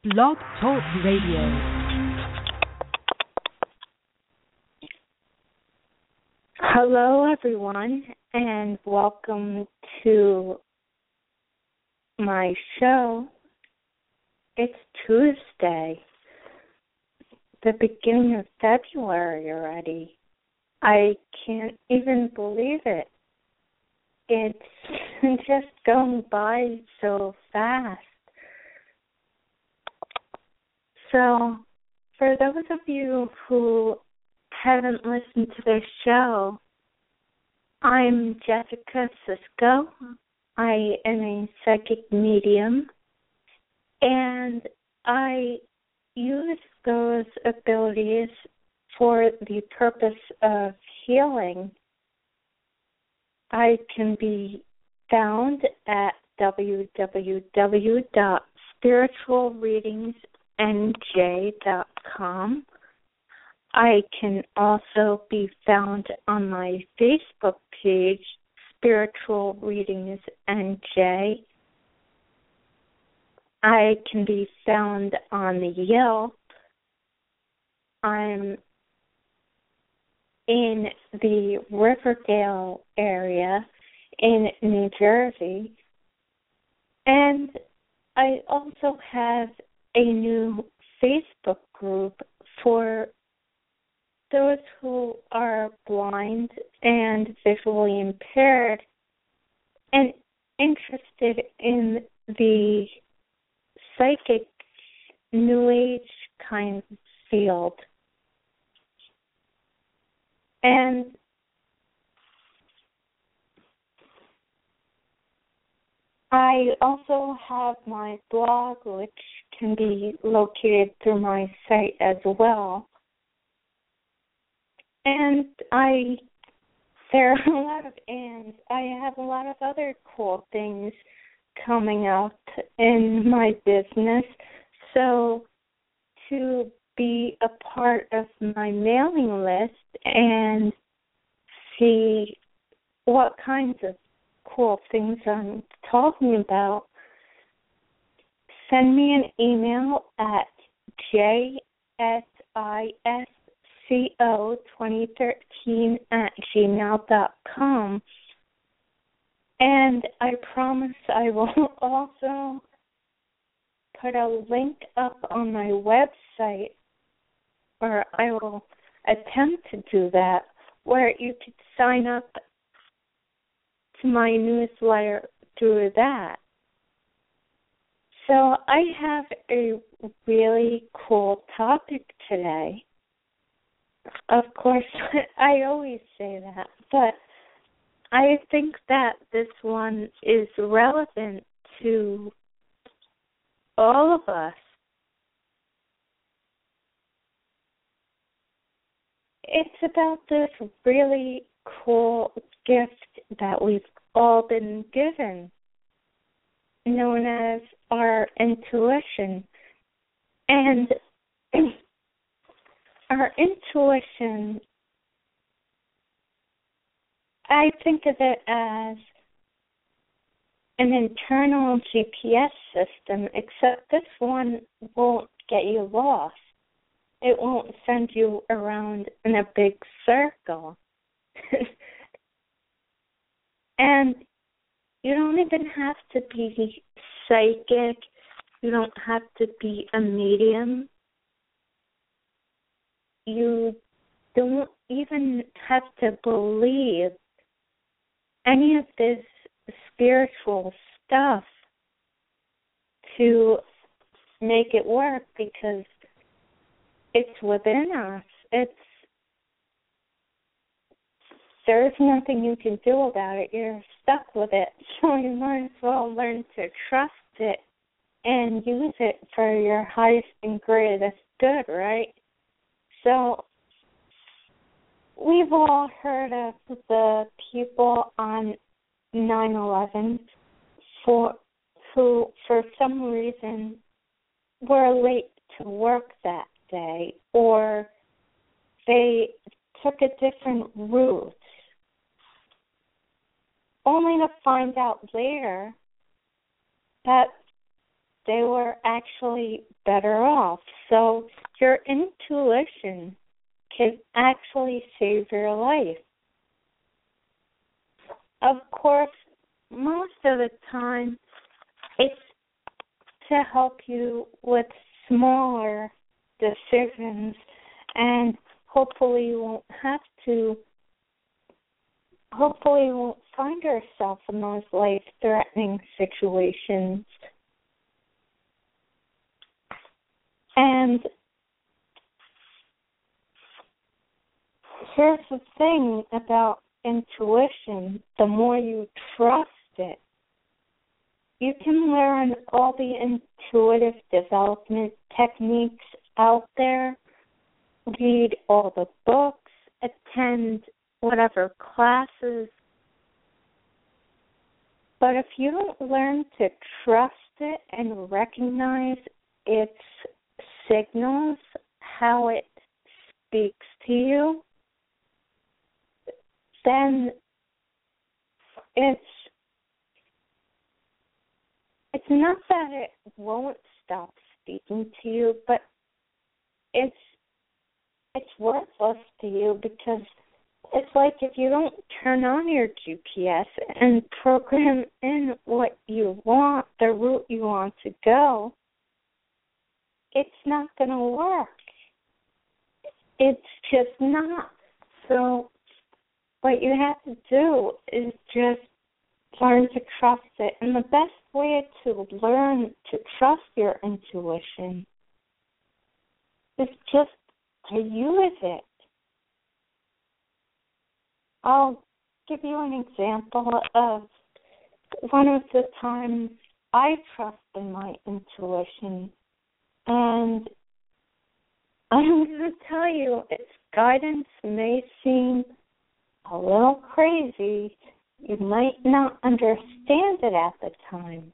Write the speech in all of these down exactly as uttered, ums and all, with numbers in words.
Blog Talk Radio. Hello, everyone, and welcome to my show. It's Tuesday, the beginning of February already. I can't even believe it. It's just going by so fast. So, for those of you who haven't listened to this show, I'm Jessica Cisco. I am a psychic medium, and I use those abilities for the purpose of healing. I can be found at w w w dot spiritual readings n j dot com. I can also be found on my Facebook page, Spiritual Readings N J. I can be found on the Yelp. I'm in the Riverdale area in New Jersey. And I also have a new Facebook group for those who are blind and visually impaired and interested in the psychic New Age kind of field. And I also have my blog, which can be located through my site as well. And I, there are a lot of ands. I have a lot of other cool things coming up in my business. So to be a part of my mailing list and see what kinds of cool things I'm talking about, send me an email at j s i s c o twenty thirteen at gmail dot com. And I promise I will also put a link up on my website, or I will attempt to do that, where you could sign up to my newsletter through that. So I have a really cool topic today. Of course, I always say that, but I think that this one is relevant to all of us. It's about this really cool gift that we've all been given, known as our intuition. And our intuition, I think of it as an internal G P S system, except this one won't get you lost. It won't send you around in a big circle. And you don't even have to be psychic. You don't have to be a medium. You don't even have to believe any of this spiritual stuff to make it work, because it's within us. It's There's nothing you can do about it. You're stuck with it. So you might as well learn to trust it and use it for your highest and greatest good, right? So we've all heard of the people on nine eleven for who, for some reason, were late to work that day, or they took a different route, only to find out later that they were actually better off. So your intuition can actually save your life. Of course, most of the time, it's to help you with smaller decisions, and hopefully you won't have to, hopefully you won't find yourself in those life-threatening situations. And here's the thing about intuition: the more you trust it, you can learn all the intuitive development techniques out there, read all the books, attend whatever classes. But if you don't learn to trust it and recognize its signals, how it speaks to you, then it's it's not that it won't stop speaking to you, but it's it's worthless to you, because it's like if you don't turn on your G P S and program in what you want, the route you want to go, it's not going to work. It's just not. So what you have to do is just learn to trust it. And the best way to learn to trust your intuition is just to use it. I'll give you an example of one of the times I trusted my intuition. And I'm going to tell you, its guidance may seem a little crazy. You might not understand it at the time.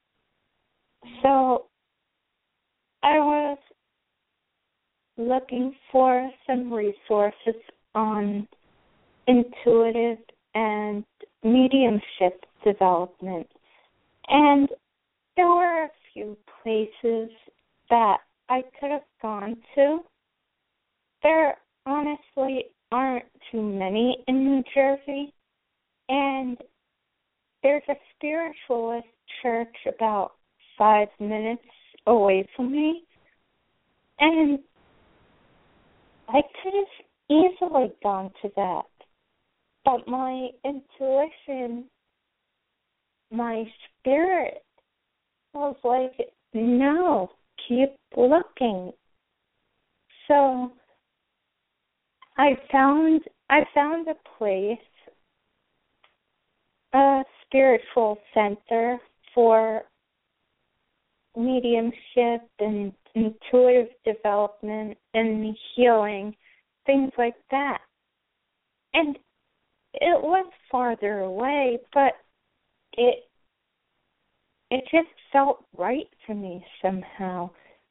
So I was looking for some resources on intuitive and mediumship development. And there were a few places that I could have gone to. There honestly aren't too many in New Jersey. And there's a spiritualist church about five minutes away from me. And I could have easily gone to that. But my intuition, my spirit was like, no, keep looking. So I found I found a place, a spiritual center for mediumship and intuitive development and healing, things like that. And it was farther away, but it it just felt right to me somehow.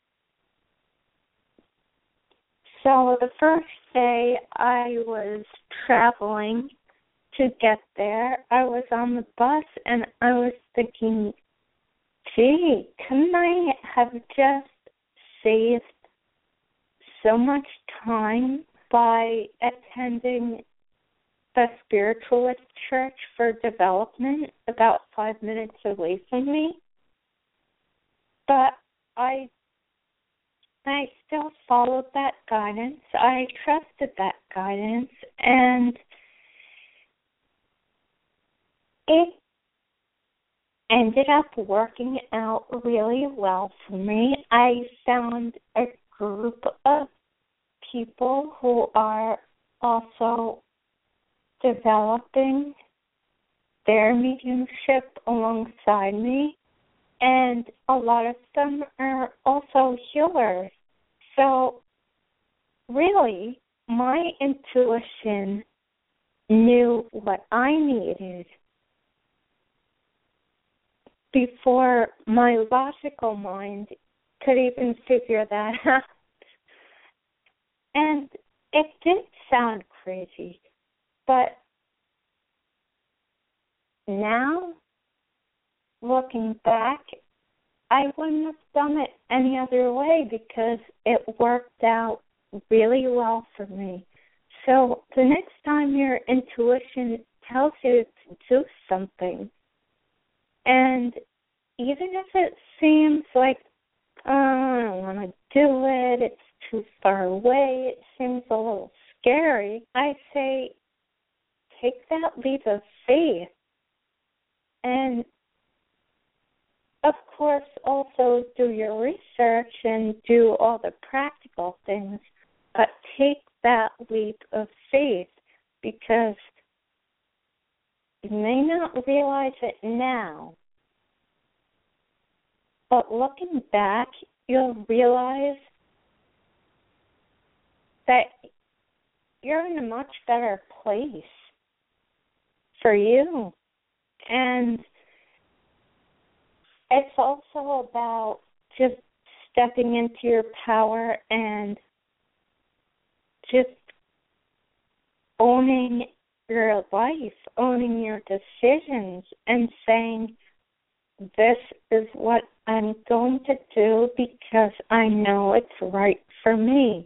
So the first day I was traveling to get there, I was on the bus and I was thinking, gee, couldn't I have just saved so much time by attending the spiritualist church for development about five minutes away from me? But I I still followed that guidance. I trusted that guidance, and it ended up working out really well for me. I found a group of people who are also developing their mediumship alongside me, and a lot of them are also healers. So really, my intuition knew what I needed before my logical mind could even figure that out. And it did sound crazy, but now, looking back, I wouldn't have done it any other way because it worked out really well for me. So the next time your intuition tells you to do something, and even if it seems like, oh, I don't want to do it, it's too far away, it seems a little scary, I say take that leap of faith. And of course, also do your research and do all the practical things, but take that leap of faith because you may not realize it now, but looking back, you'll realize that you're in a much better place for you. And it's also about just stepping into your power and just owning your life, owning your decisions, and saying, this is what I'm going to do because I know it's right for me.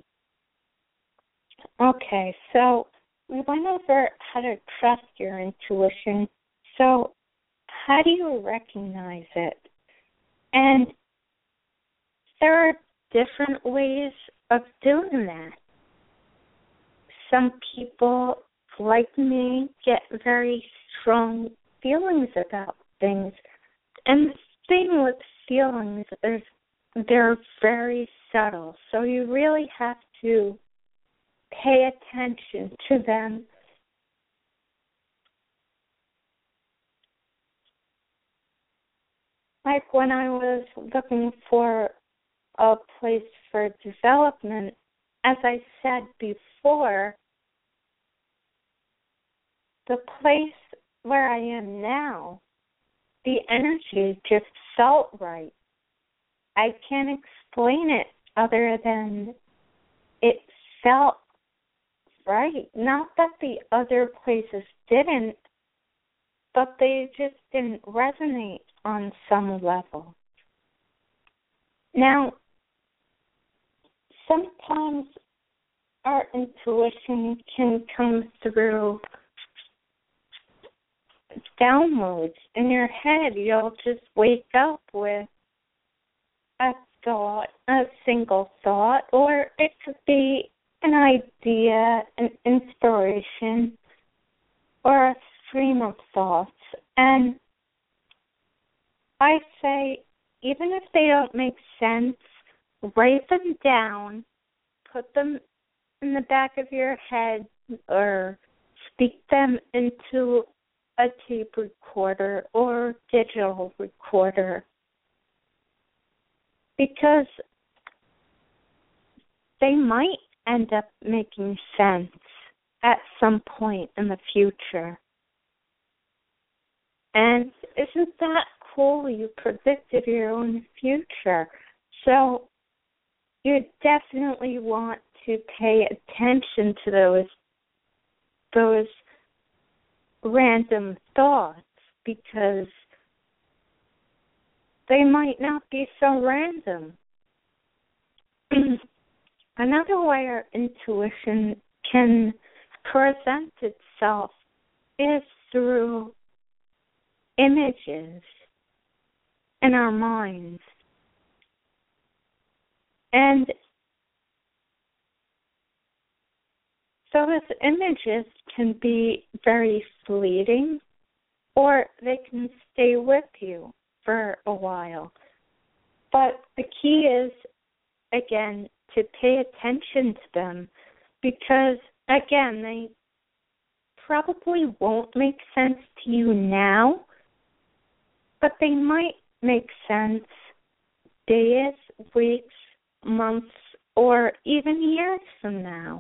Okay, so we went over how to trust your intuition. So how do you recognize it? And there are different ways of doing that. Some people, like me, get very strong feelings about things. And the thing with feelings is they're very subtle. So you really have to pay attention to them. Like when I was looking for a place for development, as I said before, the place where I am now, the energy just felt right. I can't explain it other than it felt right. Not that the other places didn't, but they just didn't resonate on some level. Now, sometimes our intuition can come through downloads in your head. You'll just wake up with a thought, a single thought, or it could be an idea, an inspiration, or a stream of thoughts. And I say, even if they don't make sense, write them down, put them in the back of your head, or speak them into a tape recorder or digital recorder, because they might end up making sense at some point in the future. And isn't that cool? You predicted your own future. So you definitely want to pay attention to those those random thoughts, because they might not be so random. Another way our intuition can present itself is through images in our minds. And so those images can be very fleeting, or they can stay with you for a while. But the key is, again, to pay attention to them, because, again, they probably won't make sense to you now, but they might make sense days, weeks, months, or even years from now.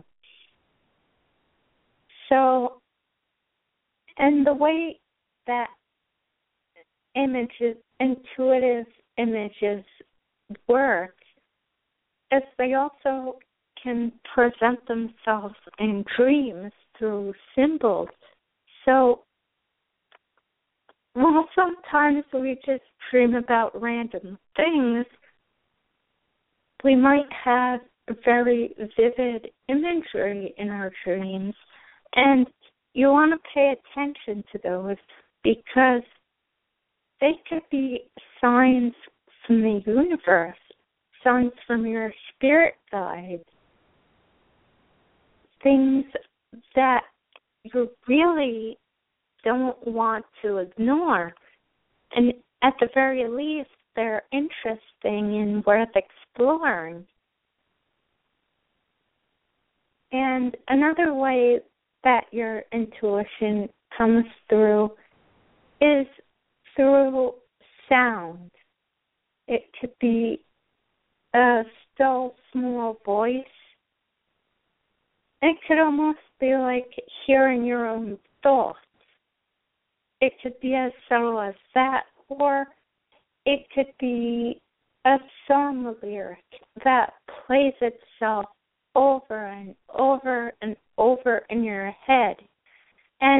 So, and the way that images, intuitive images work is they also can present themselves in dreams through symbols. So well, sometimes we just dream about random things. We might have very vivid imagery in our dreams, and you want to pay attention to those because they could be signs from the universe, signs from your spirit guides, things that you really don't want to ignore. And at the very least, they're interesting and worth exploring. And another way that your intuition comes through is through sound. It could be a still small voice. It could almost be like hearing your own thoughts. It could be as subtle as that, or it could be a song lyric that plays itself over and over and over in your head. And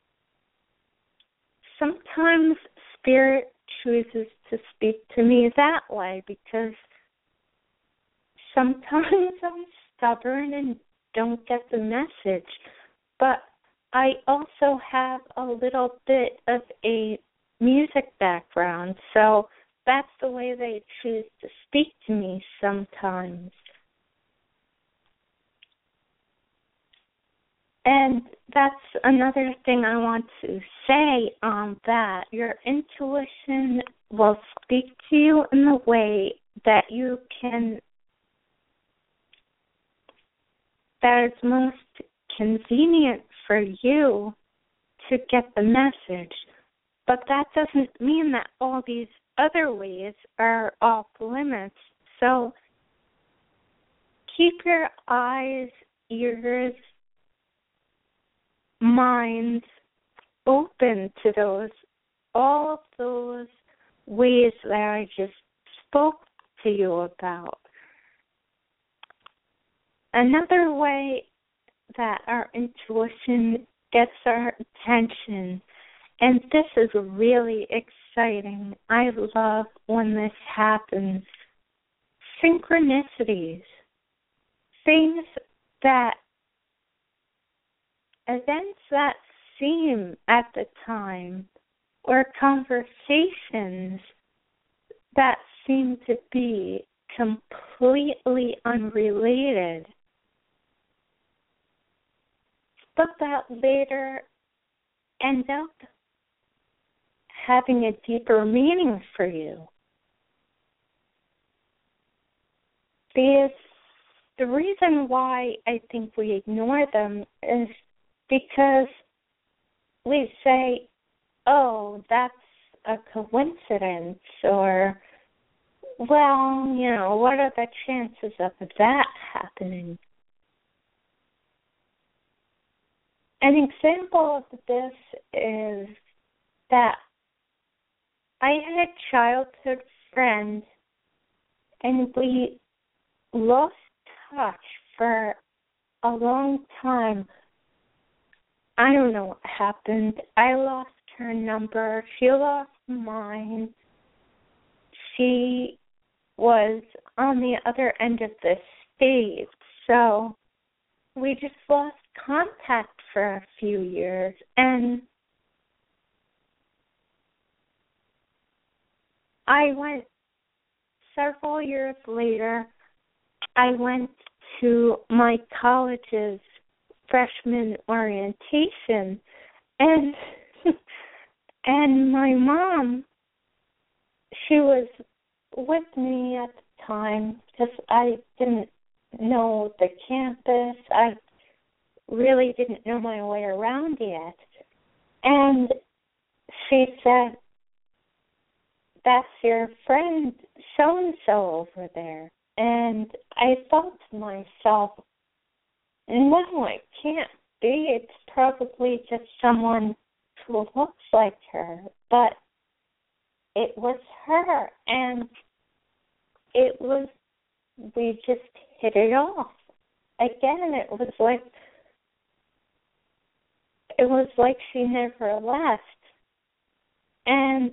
sometimes Spirit chooses to speak to me that way because sometimes I'm stubborn and don't get the message. But I also have a little bit of a music background, so that's the way they choose to speak to me sometimes. And that's another thing I want to say on that. Your intuition will speak to you in the way that you can, that is most convenient for you to get the message. But that doesn't mean that all these other ways are off limits. So keep your eyes, ears, minds open to those, all of those ways that I just spoke to you about. Another way that our intuition gets our attention, and this is really exciting. I love when this happens. Synchronicities. Things that, events that seem at the time, or conversations that seem to be completely unrelated, but that later end up having a deeper meaning for you. Because the reason why I think we ignore them is because we say, oh, that's a coincidence, or, well, you know, what are the chances of that happening? An example of this is that I had a childhood friend, and we lost touch for a long time. I don't know what happened. I lost her number. She lost mine. She was on the other end of the state, so we just lost contact for a few years. And I went, several years later, I went to my college's freshman orientation, and and my mom, she was with me at the time because I didn't know the campus. I really didn't know my way around yet. And she said, that's your friend so-and-so over there. And I thought to myself, no, it can't be. It's probably just someone who looks like her. But it was her, and it was, we just hit it off. Again, it was like, it was like she never left. And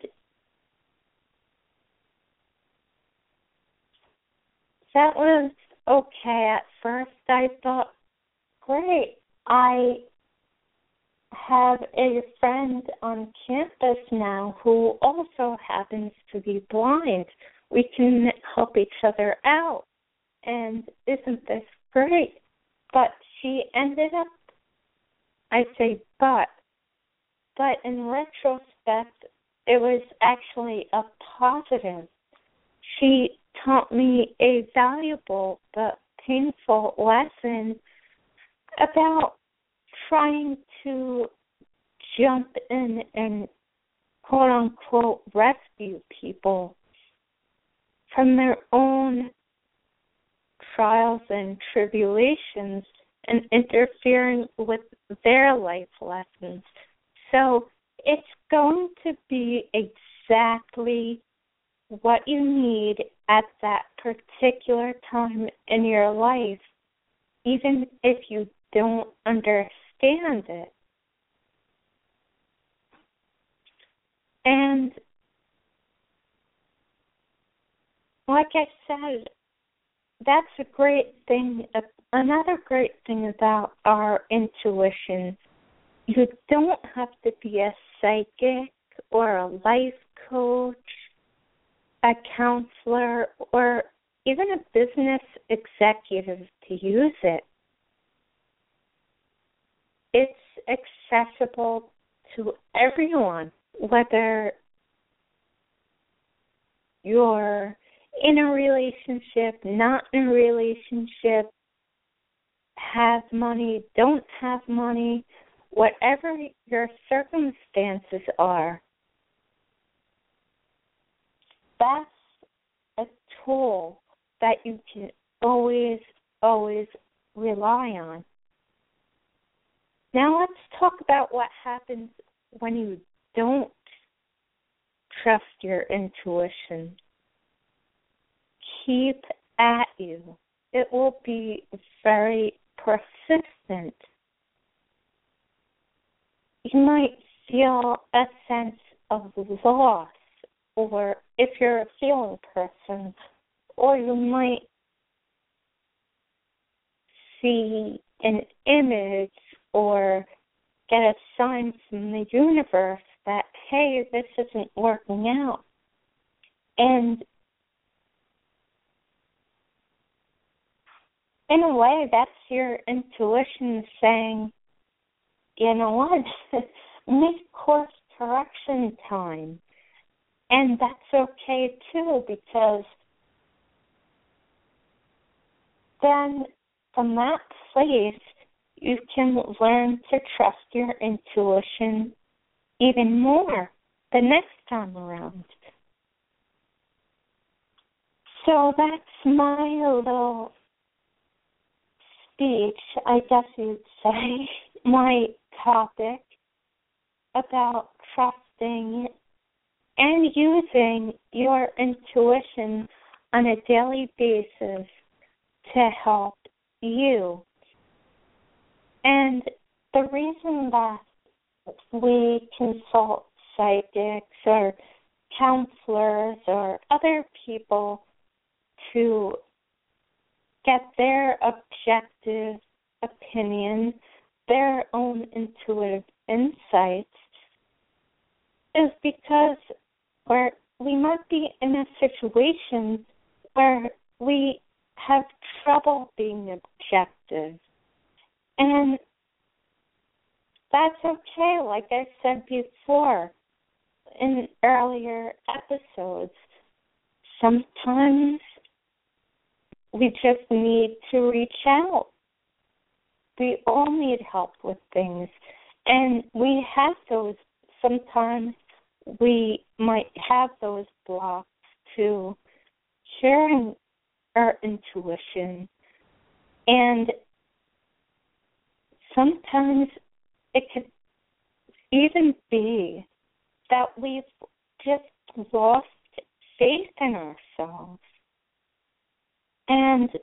that was okay. At first I thought, great, I have a friend on campus now who also happens to be blind. We can help each other out. And isn't this great? But she ended up, I say but, but in retrospect, it was actually a positive. She taught me a valuable but painful lesson about trying to jump in and quote unquote rescue people from their own trials and tribulations and interfering with their life lessons. So it's going to be exactly what you need at that particular time in your life, even if you don't understand it. And like I said, that's a great thing. Another great thing about our intuition, you don't have to be a psychic or a life coach, a counselor, or even a business executive to use it. It's accessible to everyone, whether you're in a relationship, not in a relationship, have money, don't have money, whatever your circumstances are. That's a tool that you can always, always rely on. Now let's talk about what happens when you don't trust your intuition. Keep at you. It will be very persistent. You might feel a sense of loss, or if you're a feeling person, or you might see an image or get a sign from the universe that, hey, this isn't working out. And in a way, that's your intuition saying, you know what, make course correction time. And that's okay, too, because then from that place, you can learn to trust your intuition even more the next time around. So that's my little speech, I guess you'd say, my topic about trusting and using your intuition on a daily basis to help you. And the reason that we consult psychics or counselors or other people to get their objective opinion, their own intuitive insights, is because we're, we might be in a situation where we have trouble being objective. And that's okay. Like I said before in earlier episodes, sometimes we just need to reach out. We all need help with things. And we have those, sometimes we might have those blocks to sharing our intuition. And sometimes it could even be that we've just lost faith in ourselves. And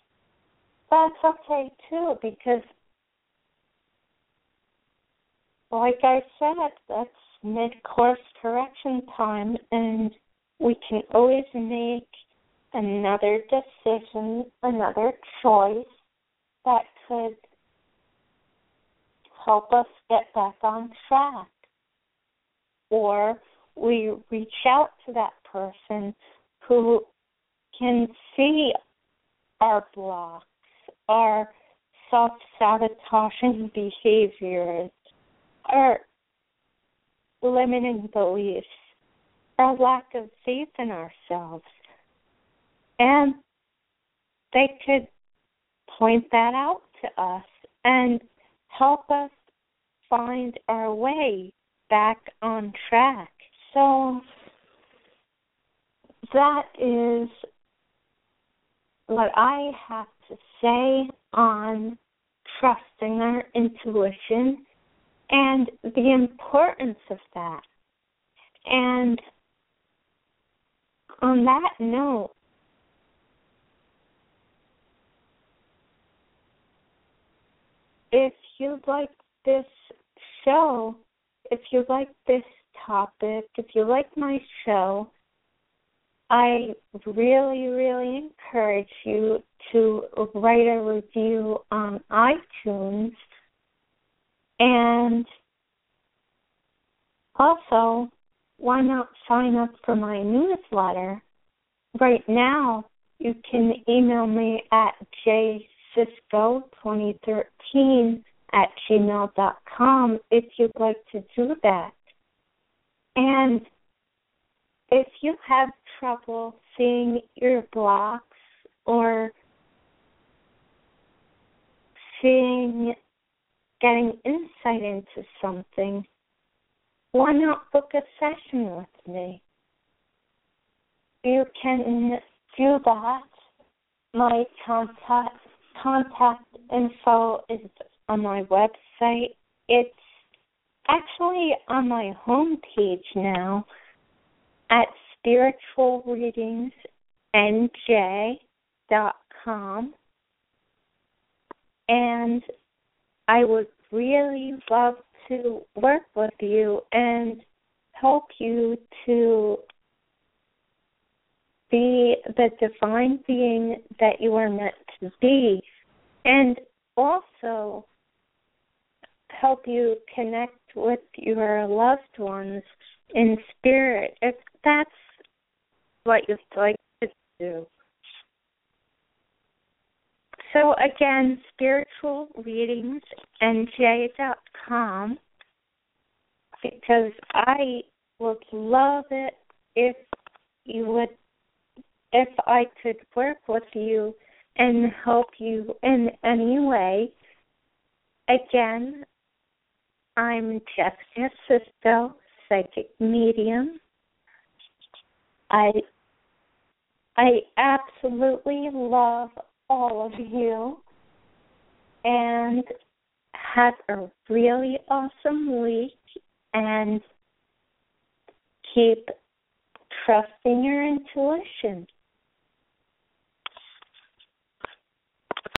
that's okay, too, because like I said, that's mid-course correction time, and we can always make another decision, another choice that could help us get back on track. Or we reach out to that person who can see our blocks, our self-sabotaging behaviors, our limiting beliefs, our lack of faith in ourselves. And they could point that out to us and help us find our way back on track. So that is what I have to say on trusting our intuition and the importance of that. And on that note, if you like this show, if you like this topic, if you like my show, I really, really encourage you to write a review on iTunes. And also, why not sign up for my newsletter? Right now, you can email me at jcisco twenty thirteen at gmail dot com if you'd like to do that. And if you have trouble seeing your blocks or seeing, getting insight into something, why not book a session with me? You can do that. My contact contact info is on my website. It's actually on my homepage now at spiritual readings n j dot com. And I would really love to work with you and help you to be the divine being that you are meant to be, and also help you connect with your loved ones in spirit, if that's what you'd like to do. So again, spiritual readings n j dot com, because I would love it if you would, if I could work with you and help you in any way. Again, I'm Jessica Cisco, psychic medium. I I absolutely love all of you, and have a really awesome week, and keep trusting your intuition.